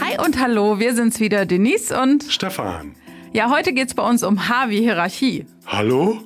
Hi und hallo, wir sind's wieder, Denise und Stefan. Ja, heute geht's bei uns um H wie Hierarchie. Hallo?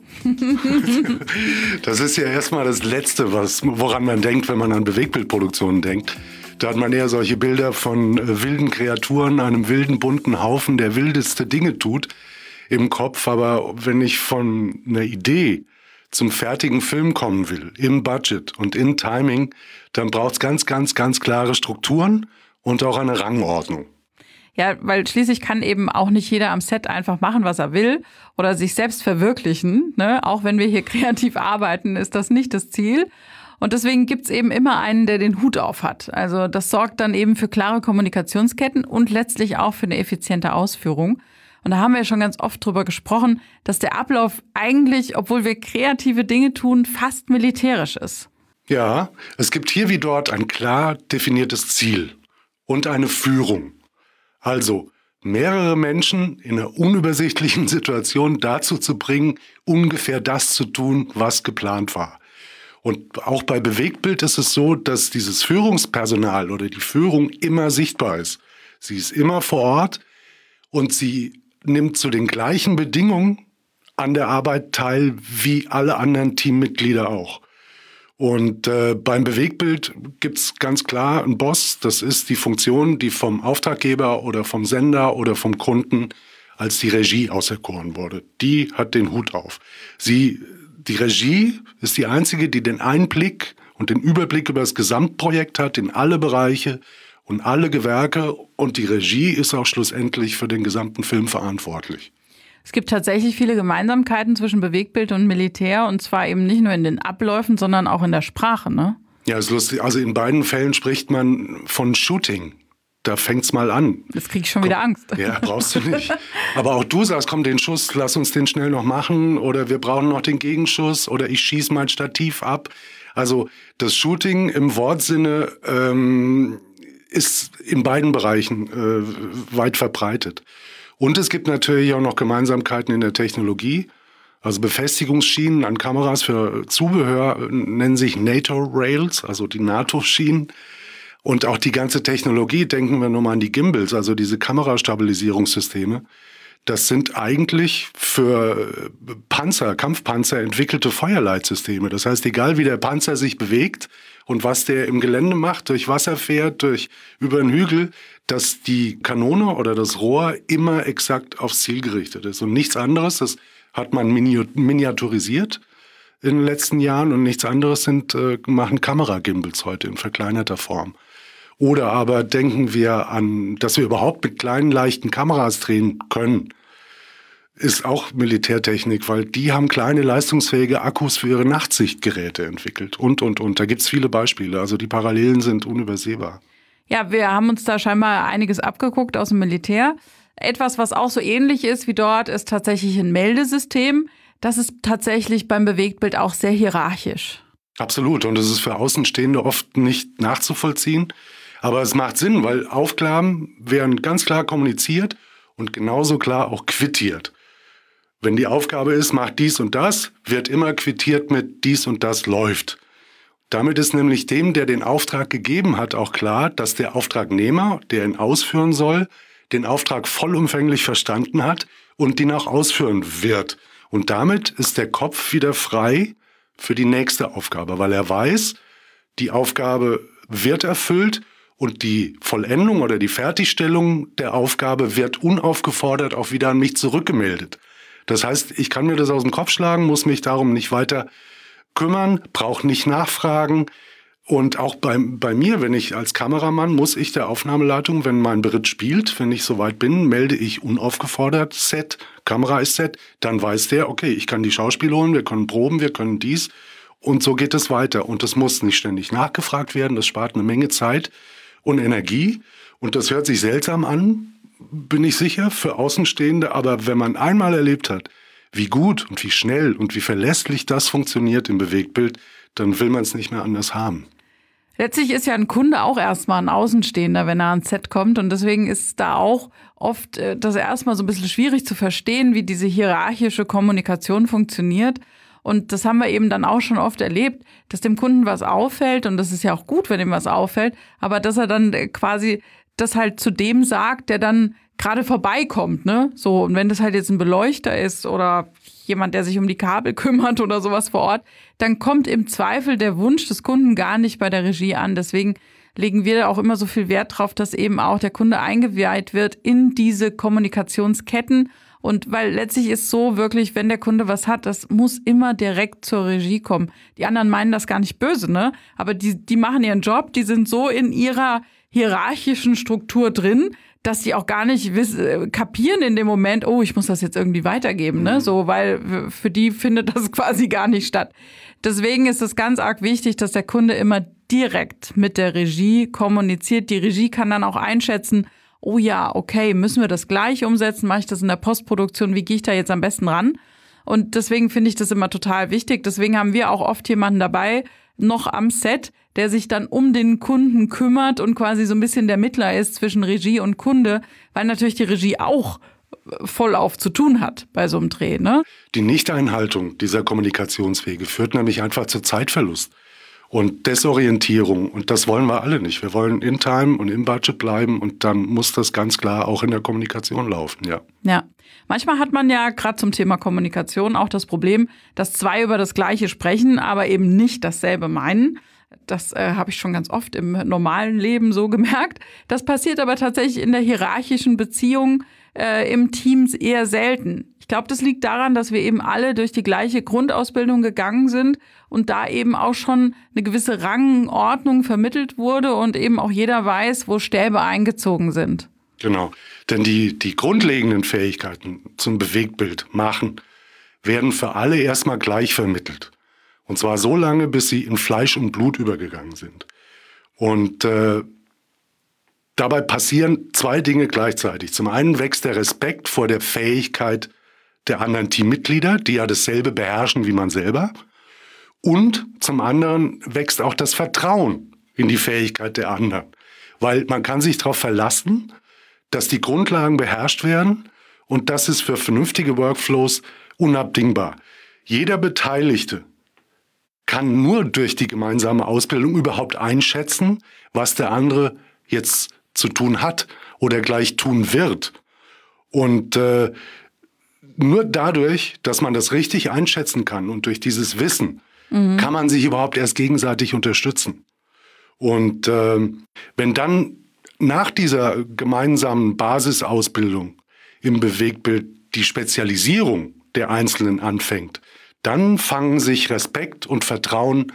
Das ist ja erstmal das Letzte, woran man denkt, wenn man an Bewegtbildproduktionen denkt. Da hat man eher solche Bilder von wilden Kreaturen, einem wilden, bunten Haufen, der wildeste Dinge tut, im Kopf. Aber wenn ich von einer Idee zum fertigen Film kommen will, im Budget und im Timing, dann braucht's ganz klare Strukturen und auch eine Rangordnung. Ja, weil schließlich kann eben auch nicht jeder am Set einfach machen, was er will oder sich selbst verwirklichen. Ne? Auch wenn wir hier kreativ arbeiten, ist das nicht das Ziel. Und deswegen gibt's eben immer einen, der den Hut auf hat. Also das sorgt dann eben für klare Kommunikationsketten und letztlich auch für eine effiziente Ausführung. Und da haben wir ja schon ganz oft drüber gesprochen, dass der Ablauf eigentlich, obwohl wir kreative Dinge tun, fast militärisch ist. Ja, es gibt hier wie dort ein klar definiertes Ziel und eine Führung. Also mehrere Menschen in einer unübersichtlichen Situation dazu zu bringen, ungefähr das zu tun, was geplant war. Und auch bei Bewegtbild ist es so, dass dieses Führungspersonal oder die Führung immer sichtbar ist. Sie ist immer vor Ort und sie nimmt zu den gleichen Bedingungen an der Arbeit teil wie alle anderen Teammitglieder auch. Und beim Bewegtbild gibt's ganz klar einen Boss. Das ist die Funktion, die vom Auftraggeber oder vom Sender oder vom Kunden als die Regie auserkoren wurde. Die hat den Hut auf. Die Regie ist die einzige, die den Einblick und den Überblick über das Gesamtprojekt hat, in alle Bereiche und alle Gewerke. Und die Regie ist auch schlussendlich für den gesamten Film verantwortlich. Es gibt tatsächlich viele Gemeinsamkeiten zwischen Bewegtbild und Militär und zwar eben nicht nur in den Abläufen, sondern auch in der Sprache, ne? Ja, ist lustig. Also in beiden Fällen spricht man von Shooting. Da fängt's mal an. Jetzt krieg ich schon wieder Angst. Ja, brauchst du nicht. Aber auch du sagst, komm, den Schuss, lass uns den schnell noch machen oder wir brauchen noch den Gegenschuss oder ich schieße mein Stativ ab. Also das Shooting im Wortsinne ist in beiden Bereichen weit verbreitet. Und es gibt natürlich auch noch Gemeinsamkeiten in der Technologie. Also Befestigungsschienen an Kameras für Zubehör nennen sich NATO-Rails, also die NATO-Schienen. Und auch die ganze Technologie, denken wir nur mal an die Gimbals, also diese Kamerastabilisierungssysteme. Das sind eigentlich für Panzer, Kampfpanzer entwickelte Feuerleitsysteme. Das heißt, egal wie der Panzer sich bewegt und was der im Gelände macht, durch Wasser fährt, über einen Hügel, dass die Kanone oder das Rohr immer exakt aufs Ziel gerichtet ist. Und nichts anderes, das hat man miniaturisiert in den letzten Jahren und nichts anderes machen Kameragimbals heute in verkleinerter Form. Oder aber denken wir an, dass wir überhaupt mit kleinen, leichten Kameras drehen können, ist auch Militärtechnik, weil die haben kleine, leistungsfähige Akkus für ihre Nachtsichtgeräte entwickelt und. Da gibt's viele Beispiele, also die Parallelen sind unübersehbar. Ja, wir haben uns da scheinbar einiges abgeguckt aus dem Militär. Etwas, was auch so ähnlich ist wie dort, ist tatsächlich ein Meldesystem. Das ist tatsächlich beim Bewegtbild auch sehr hierarchisch. Absolut, und es ist für Außenstehende oft nicht nachzuvollziehen. Aber es macht Sinn, weil Aufgaben werden ganz klar kommuniziert und genauso klar auch quittiert. Wenn die Aufgabe ist, mach dies und das, wird immer quittiert mit dies und das läuft. Damit ist nämlich dem, der den Auftrag gegeben hat, auch klar, dass der Auftragnehmer, der ihn ausführen soll, den Auftrag vollumfänglich verstanden hat und ihn auch ausführen wird. Und damit ist der Kopf wieder frei für die nächste Aufgabe, weil er weiß, die Aufgabe wird erfüllt und die Vollendung oder die Fertigstellung der Aufgabe wird unaufgefordert auch wieder an mich zurückgemeldet. Das heißt, ich kann mir das aus dem Kopf schlagen, muss mich darum nicht weiter kümmern, brauche nicht nachfragen. Und auch bei mir, wenn ich als Kameramann, muss ich der Aufnahmeleitung, wenn mein Beritt spielt, wenn ich soweit bin, melde ich unaufgefordert Set, Kamera ist Set, dann weiß der, okay, ich kann die Schauspieler holen, wir können proben, wir können dies. Und so geht es weiter. Und das muss nicht ständig nachgefragt werden, das spart eine Menge Zeit und Energie. Und das hört sich seltsam an, bin ich sicher, für Außenstehende. Aber wenn man einmal erlebt hat, wie gut und wie schnell und wie verlässlich das funktioniert im Bewegtbild, dann will man es nicht mehr anders haben. Letztlich ist ja ein Kunde auch erstmal ein Außenstehender, wenn er ans Set kommt. Und deswegen ist da auch oft das erstmal so ein bisschen schwierig zu verstehen, wie diese hierarchische Kommunikation funktioniert. Und das haben wir eben dann auch schon oft erlebt, dass dem Kunden was auffällt. Und das ist ja auch gut, wenn ihm was auffällt. Aber dass er dann quasi das halt zu dem sagt, der dann gerade vorbeikommt, ne? So, und wenn das halt jetzt ein Beleuchter ist oder jemand, der sich um die Kabel kümmert oder sowas vor Ort, dann kommt im Zweifel der Wunsch des Kunden gar nicht bei der Regie an. Deswegen legen wir auch immer so viel Wert drauf, dass eben auch der Kunde eingeweiht wird in diese Kommunikationsketten. Und weil letztlich ist so wirklich, wenn der Kunde was hat, das muss immer direkt zur Regie kommen. Die anderen meinen das gar nicht böse, ne? Aber die machen ihren Job, die sind so in ihrer hierarchischen Struktur drin, dass die auch gar nicht kapieren in dem Moment, oh, ich muss das jetzt irgendwie weitergeben, ne? So, weil für die findet das quasi gar nicht statt. Deswegen ist es ganz arg wichtig, dass der Kunde immer direkt mit der Regie kommuniziert. Die Regie kann dann auch einschätzen, oh ja, okay, müssen wir das gleich umsetzen? Mache ich das in der Postproduktion? Wie gehe ich da jetzt am besten ran? Und deswegen finde ich das immer total wichtig. Deswegen haben wir auch oft jemanden dabei, noch am Set, der sich dann um den Kunden kümmert und quasi so ein bisschen der Mittler ist zwischen Regie und Kunde, weil natürlich die Regie auch vollauf zu tun hat bei so einem Dreh, ne? Die Nichteinhaltung dieser Kommunikationswege führt nämlich einfach zu Zeitverlust und Desorientierung. Und das wollen wir alle nicht. Wir wollen in Time und im Budget bleiben und dann muss das ganz klar auch in der Kommunikation laufen, ja. Ja. Manchmal hat man ja gerade zum Thema Kommunikation auch das Problem, dass zwei über das Gleiche sprechen, aber eben nicht dasselbe meinen. Das habe ich schon ganz oft im normalen Leben so gemerkt. Das passiert aber tatsächlich in der hierarchischen Beziehung im Team eher selten. Ich glaube, das liegt daran, dass wir eben alle durch die gleiche Grundausbildung gegangen sind und da eben auch schon eine gewisse Rangordnung vermittelt wurde und eben auch jeder weiß, wo Stäbe eingezogen sind. Genau, denn die grundlegenden Fähigkeiten zum Bewegtbild machen werden für alle erstmal gleich vermittelt. Und zwar so lange, bis sie in Fleisch und Blut übergegangen sind. Und dabei passieren zwei Dinge gleichzeitig. Zum einen wächst der Respekt vor der Fähigkeit der anderen Teammitglieder, die ja dasselbe beherrschen wie man selber. Und zum anderen wächst auch das Vertrauen in die Fähigkeit der anderen. Weil man kann sich darauf verlassen, dass die Grundlagen beherrscht werden und das ist für vernünftige Workflows unabdingbar. Jeder Beteiligte kann nur durch die gemeinsame Ausbildung überhaupt einschätzen, was der andere jetzt zu tun hat oder gleich tun wird. Und nur dadurch, dass man das richtig einschätzen kann und durch dieses Wissen, kann man sich überhaupt erst gegenseitig unterstützen. Und wenn dann nach dieser gemeinsamen Basisausbildung im Bewegtbild die Spezialisierung der Einzelnen anfängt, dann fangen sich Respekt und Vertrauen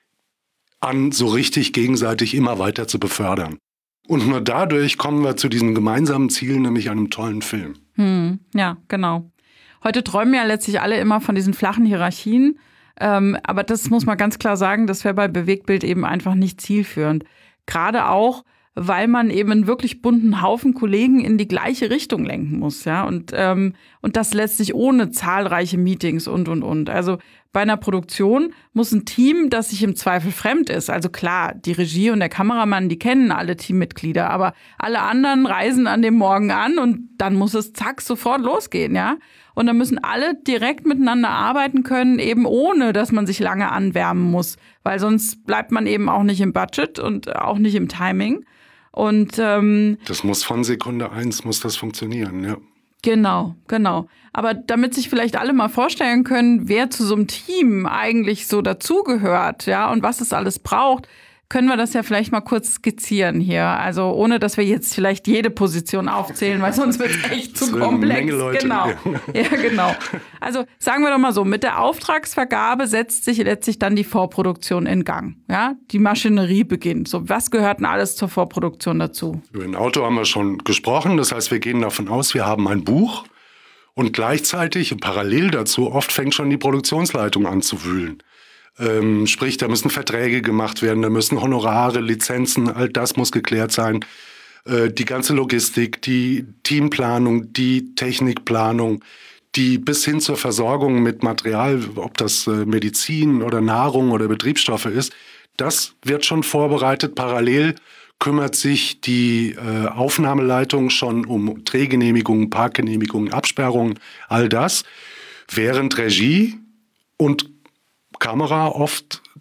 an, so richtig gegenseitig immer weiter zu befördern. Und nur dadurch kommen wir zu diesem gemeinsamen Ziel, nämlich einem tollen Film. Ja, genau. Heute träumen ja letztlich alle immer von diesen flachen Hierarchien. Aber das muss man ganz klar sagen, das wäre bei Bewegtbild eben einfach nicht zielführend. Gerade auch, weil man eben einen wirklich bunten Haufen Kollegen in die gleiche Richtung lenken muss, ja. Und das letztlich ohne zahlreiche Meetings und. Also bei einer Produktion muss ein Team, das sich im Zweifel fremd ist. Also klar, die Regie und der Kameramann, die kennen alle Teammitglieder, aber alle anderen reisen an dem Morgen an und dann muss es zack sofort losgehen, ja. Und dann müssen alle direkt miteinander arbeiten können, eben ohne, dass man sich lange anwärmen muss. Weil sonst bleibt man eben auch nicht im Budget und auch nicht im Timing. Und das muss von Sekunde 1 muss das funktionieren, ja. Genau. Aber damit sich vielleicht alle mal vorstellen können, wer zu so einem Team eigentlich so dazugehört, ja, und was es alles braucht, können wir das ja vielleicht mal kurz skizzieren hier. Also ohne, dass wir jetzt vielleicht jede Position aufzählen, weil sonst wird es echt zu komplex. Menge Leute. Genau. Ja, genau. Also sagen wir doch mal so, mit der Auftragsvergabe setzt sich letztlich dann die Vorproduktion in Gang. Ja, die Maschinerie beginnt. So, was gehört denn alles zur Vorproduktion dazu? Über ein Auto haben wir schon gesprochen. Das heißt, wir gehen davon aus, wir haben ein Buch und gleichzeitig und parallel dazu oft fängt schon die Produktionsleitung an zu wühlen. Sprich, da müssen Verträge gemacht werden, da müssen Honorare, Lizenzen, all das muss geklärt sein. Die ganze Logistik, die Teamplanung, die Technikplanung, die bis hin zur Versorgung mit Material, ob das Medizin oder Nahrung oder Betriebsstoffe ist, das wird schon vorbereitet. Parallel kümmert sich die Aufnahmeleitung schon um Drehgenehmigungen, Parkgenehmigungen, Absperrungen, all das, während Regie und Kamera oft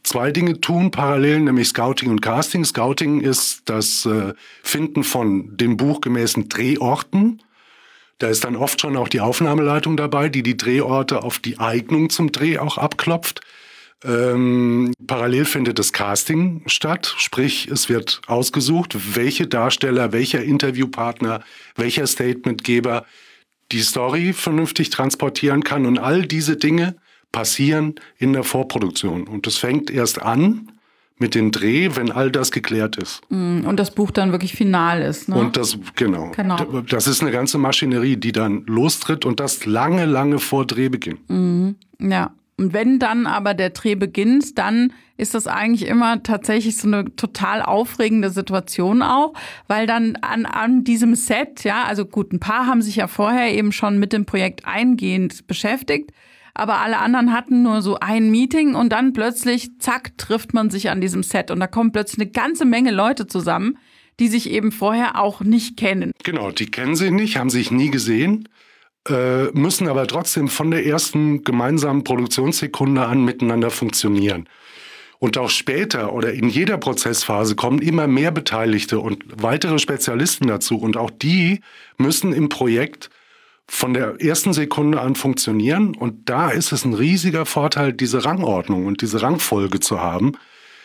2 Dinge tun parallel, nämlich Scouting und Casting. Scouting ist das Finden von dem buchgemäßen Drehorten. Da ist dann oft schon auch die Aufnahmeleitung dabei, die Drehorte auf die Eignung zum Dreh auch abklopft. Parallel findet das Casting statt, sprich es wird ausgesucht, welche Darsteller, welcher Interviewpartner, welcher Statementgeber die Story vernünftig transportieren kann. Und all diese Dinge passieren in der Vorproduktion. Und das fängt erst an mit dem Dreh, wenn all das geklärt ist. Und das Buch dann wirklich final ist. Ne? Und das, genau. Das ist eine ganze Maschinerie, die dann lostritt und das lange, lange vor Drehbeginn. Ja. Und wenn dann aber der Dreh beginnt, dann ist das eigentlich immer tatsächlich so eine total aufregende Situation auch, weil dann an diesem Set, ja, also gut, ein paar haben sich ja vorher eben schon mit dem Projekt eingehend beschäftigt, aber alle anderen hatten nur so ein Meeting und dann plötzlich, zack, trifft man sich an diesem Set und da kommen plötzlich eine ganze Menge Leute zusammen, die sich eben vorher auch nicht kennen. Genau, die kennen sich nicht, haben sich nie gesehen. Müssen aber trotzdem von der ersten gemeinsamen Produktionssekunde an miteinander funktionieren. Und auch später oder in jeder Prozessphase kommen immer mehr Beteiligte und weitere Spezialisten dazu. Und auch die müssen im Projekt von der ersten Sekunde an funktionieren. Und da ist es ein riesiger Vorteil, diese Rangordnung und diese Rangfolge zu haben.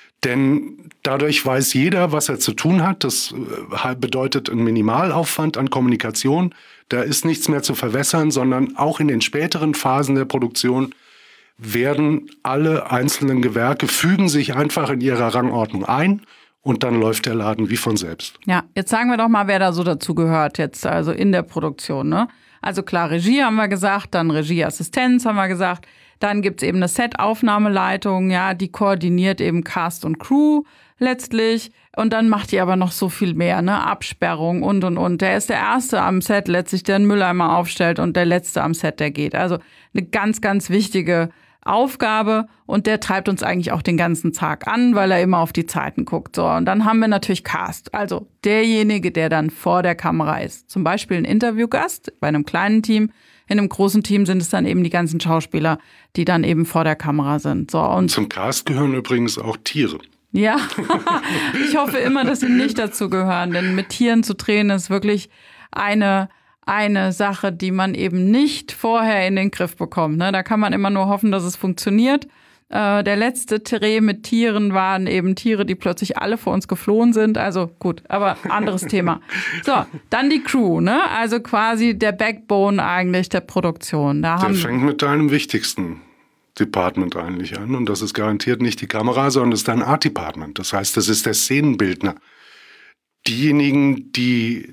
Denn dadurch weiß jeder, was er zu tun hat. Das bedeutet einen Minimalaufwand an Kommunikation. Da ist nichts mehr zu verwässern, sondern auch in den späteren Phasen der Produktion werden alle einzelnen Gewerke, fügen sich einfach in ihrer Rangordnung ein und dann läuft der Laden wie von selbst. Ja, jetzt sagen wir doch mal, wer da so dazu gehört jetzt, also in der Produktion, ne? Also klar, Regie haben wir gesagt, dann Regieassistenz haben wir gesagt, dann gibt's eben eine Set-Aufnahmeleitung, ja, die koordiniert eben Cast und Crew letztlich und dann macht die aber noch so viel mehr, ne, Absperrung und. Der ist der Erste am Set letztlich, der einen Mülleimer aufstellt und der Letzte am Set, der geht. Also eine ganz, ganz wichtige Aufgabe und der treibt uns eigentlich auch den ganzen Tag an, weil er immer auf die Zeiten guckt. So, und dann haben wir natürlich Cast, also derjenige, der dann vor der Kamera ist. Zum Beispiel ein Interviewgast bei einem kleinen Team. In einem großen Team sind es dann eben die ganzen Schauspieler, die dann eben vor der Kamera sind. So, und zum Cast gehören übrigens auch Tiere. Ja, ich hoffe immer, dass sie nicht dazu gehören, denn mit Tieren zu drehen ist wirklich eine Sache, die man eben nicht vorher in den Griff bekommt. Ne? Da kann man immer nur hoffen, dass es funktioniert. Der letzte Dreh mit Tieren waren eben Tiere, die plötzlich alle vor uns geflohen sind. Also gut, aber anderes Thema. So, dann die Crew, ne? Also quasi der Backbone eigentlich der Produktion. Der fängt mit deinem wichtigsten Department eigentlich an und das ist garantiert nicht die Kamera, sondern das ist dein Art Department. Das heißt, das ist der Szenenbildner. Diejenigen, die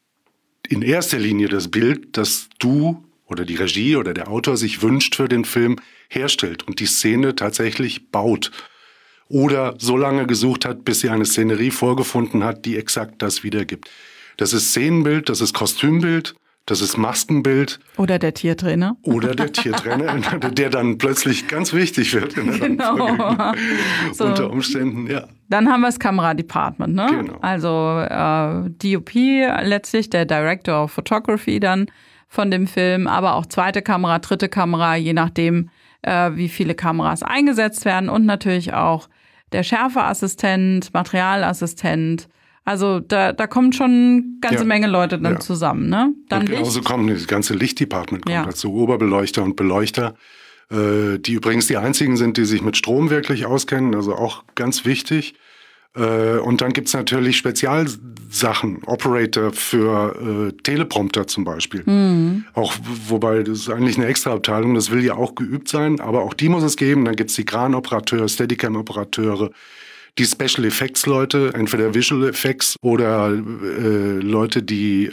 in erster Linie das Bild, das du oder die Regie oder der Autor sich wünscht für den Film, herstellt und die Szene tatsächlich baut. Oder so lange gesucht hat, bis sie eine Szenerie vorgefunden hat, die exakt das wiedergibt. Das ist Szenenbild, das ist Kostümbild, das ist Maskenbild. Oder der Tiertrainer. Oder der Tiertrainer, der dann plötzlich ganz wichtig wird. In der genau. So. Unter Umständen, ja. Dann haben wir das Kameradepartment, ne? Genau. Also DOP letztlich, der Director of Photography dann von dem Film, aber auch zweite Kamera, dritte Kamera, je nachdem, wie viele Kameras eingesetzt werden und natürlich auch der Schärfeassistent, Materialassistent. Also da kommt schon eine ganze Menge Leute dann zusammen. Ne? Dann und genauso kommt das ganze Lichtdepartment dazu, Oberbeleuchter und Beleuchter, die übrigens die einzigen sind, die sich mit Strom wirklich auskennen, also auch ganz wichtig. Und dann gibt's natürlich Spezialsachen, Operator für Teleprompter zum Beispiel. Auch, wobei das ist eigentlich eine Extraabteilung, das will ja auch geübt sein, aber auch die muss es geben. Dann gibt's die Kranoperateure, Steadicam-Operateure, die Special Effects Leute, entweder Visual Effects oder Leute, die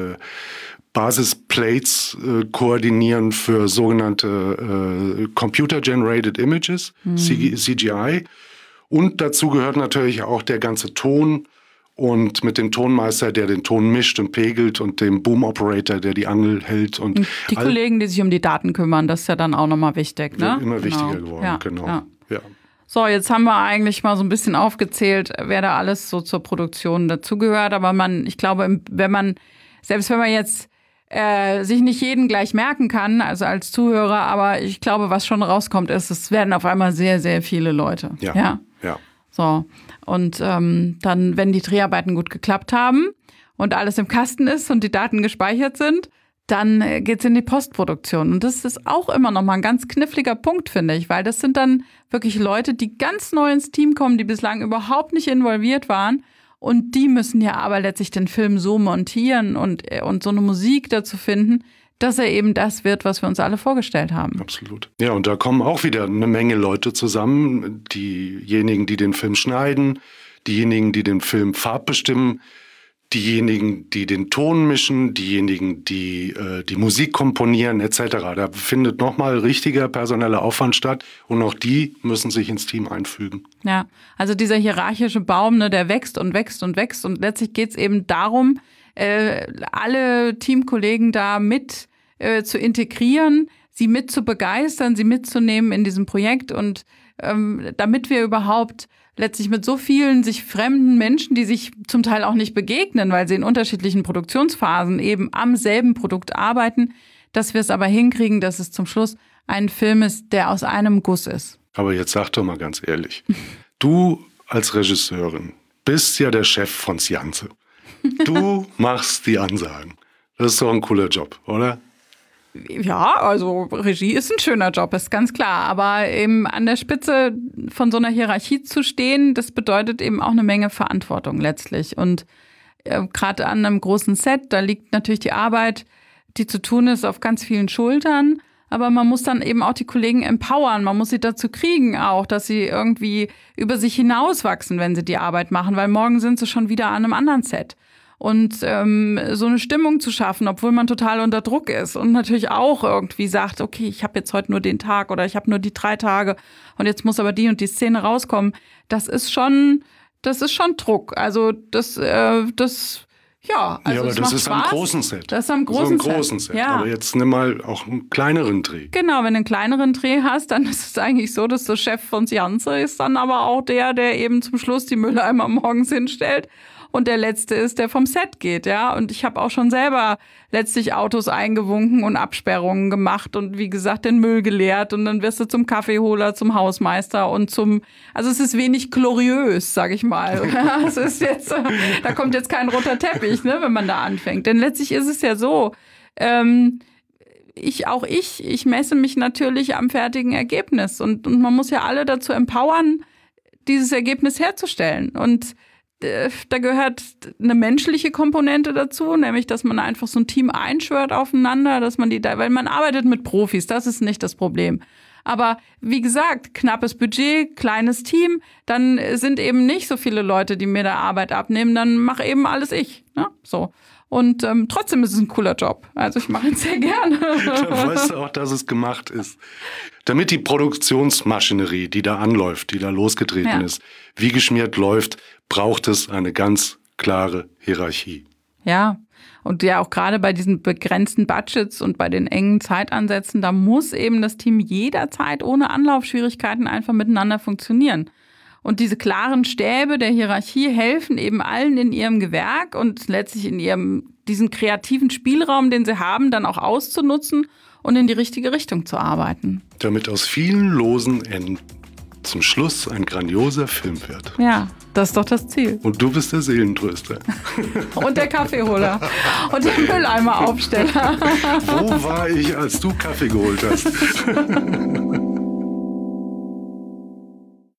Basisplates koordinieren für sogenannte Computer-Generated Images, CGI. Und dazu gehört natürlich auch der ganze Ton und mit dem Tonmeister, der den Ton mischt und pegelt und dem Boom-Operator, der die Angel hält. Und die Kollegen, die sich um die Daten kümmern, das ist ja dann auch nochmal wichtig. Ne? Immer wichtiger geworden, genau. Ja. So, jetzt haben wir eigentlich mal so ein bisschen aufgezählt, wer da alles so zur Produktion dazugehört. Aber ich glaube, selbst wenn man jetzt sich nicht jeden gleich merken kann, also als Zuhörer, aber ich glaube, was schon rauskommt, ist, es werden auf einmal sehr, sehr viele Leute. Ja. So. Und dann, wenn die Dreharbeiten gut geklappt haben und alles im Kasten ist und die Daten gespeichert sind, dann geht's in die Postproduktion. Und das ist auch immer noch mal ein ganz kniffliger Punkt, finde ich, weil das sind dann wirklich Leute, die ganz neu ins Team kommen, die bislang überhaupt nicht involviert waren. Und die müssen ja aber letztlich den Film so montieren und so eine Musik dazu finden, dass er eben das wird, was wir uns alle vorgestellt haben. Absolut. Ja, und da kommen auch wieder eine Menge Leute zusammen. Diejenigen, die den Film schneiden, diejenigen, die den Film farbbestimmen, diejenigen, die den Ton mischen, diejenigen, die die Musik komponieren etc. Da findet nochmal richtiger personeller Aufwand statt und auch die müssen sich ins Team einfügen. Ja, also dieser hierarchische Baum, ne, der wächst und wächst und wächst und letztlich geht es eben darum, alle Teamkollegen da mit zu integrieren, sie mit zu begeistern, sie mitzunehmen in diesem Projekt und damit wir überhaupt letztlich mit so vielen sich fremden Menschen, die sich zum Teil auch nicht begegnen, weil sie in unterschiedlichen Produktionsphasen eben am selben Produkt arbeiten, dass wir es aber hinkriegen, dass es zum Schluss ein Film ist, der aus einem Guss ist. Aber jetzt sag doch mal ganz ehrlich, du als Regisseurin bist ja der Chef von Scianze. Du machst die Ansagen. Das ist doch ein cooler Job, oder? Ja, also Regie ist ein schöner Job, ist ganz klar. Aber eben an der Spitze von so einer Hierarchie zu stehen, das bedeutet eben auch eine Menge Verantwortung letztlich. Und gerade an einem großen Set, da liegt natürlich die Arbeit, die zu tun ist, auf ganz vielen Schultern. Aber man muss dann eben auch die Kollegen empowern. Man muss sie dazu kriegen auch, dass sie irgendwie über sich hinauswachsen, wenn sie die Arbeit machen. Weil morgen sind sie schon wieder an einem anderen Set. Und so eine Stimmung zu schaffen, obwohl man total unter Druck ist und natürlich auch irgendwie sagt, okay, ich habe jetzt heute nur den Tag oder ich habe nur die 3 Tage und jetzt muss aber die und die Szene rauskommen. Das ist schon Druck. Also Ja, aber das ist am großen Set. Das ist am großen Set. Ja. Aber jetzt nimm mal auch einen kleineren Dreh. Genau, wenn du einen kleineren Dreh hast, dann ist es eigentlich so, dass der Chef von Scianze ist dann aber auch der eben zum Schluss die Mülleimer morgens hinstellt. Und der Letzte ist, der vom Set geht, ja. Und ich habe auch schon selber letztlich Autos eingewunken und Absperrungen gemacht und wie gesagt den Müll geleert und dann wirst du zum Kaffeeholer, zum Hausmeister und also es ist wenig gloriös, sag ich mal. Es ist jetzt, da kommt jetzt kein roter Teppich, ne, wenn man da anfängt. Denn letztlich ist es ja so, ich messe mich natürlich am fertigen Ergebnis und man muss ja alle dazu empowern, dieses Ergebnis herzustellen. Und da gehört eine menschliche Komponente dazu, nämlich, dass man einfach so ein Team einschwört aufeinander, dass man weil man arbeitet mit Profis, das ist nicht das Problem. Aber wie gesagt, knappes Budget, kleines Team, dann sind eben nicht so viele Leute, die mir da Arbeit abnehmen, dann mache eben alles ich. Ne? So. Und trotzdem ist es ein cooler Job. Also ich mache ihn sehr gerne. Da weißt du auch, dass es gemacht ist. Damit die Produktionsmaschinerie, die da anläuft, die da losgetreten ist, wie geschmiert läuft, braucht es eine ganz klare Hierarchie. Ja, und ja auch gerade bei diesen begrenzten Budgets und bei den engen Zeitansätzen, da muss eben das Team jederzeit ohne Anlaufschwierigkeiten einfach miteinander funktionieren. Und diese klaren Stäbe der Hierarchie helfen eben allen in ihrem Gewerk und letztlich in diesen kreativen Spielraum, den sie haben, dann auch auszunutzen und in die richtige Richtung zu arbeiten. Damit aus vielen losen Enden zum Schluss ein grandioser Film wird. Ja, das ist doch das Ziel. Und du bist der Seelentröster. Und der Kaffeeholer. Und der Mülleimeraufsteller. Wo war ich, als du Kaffee geholt hast?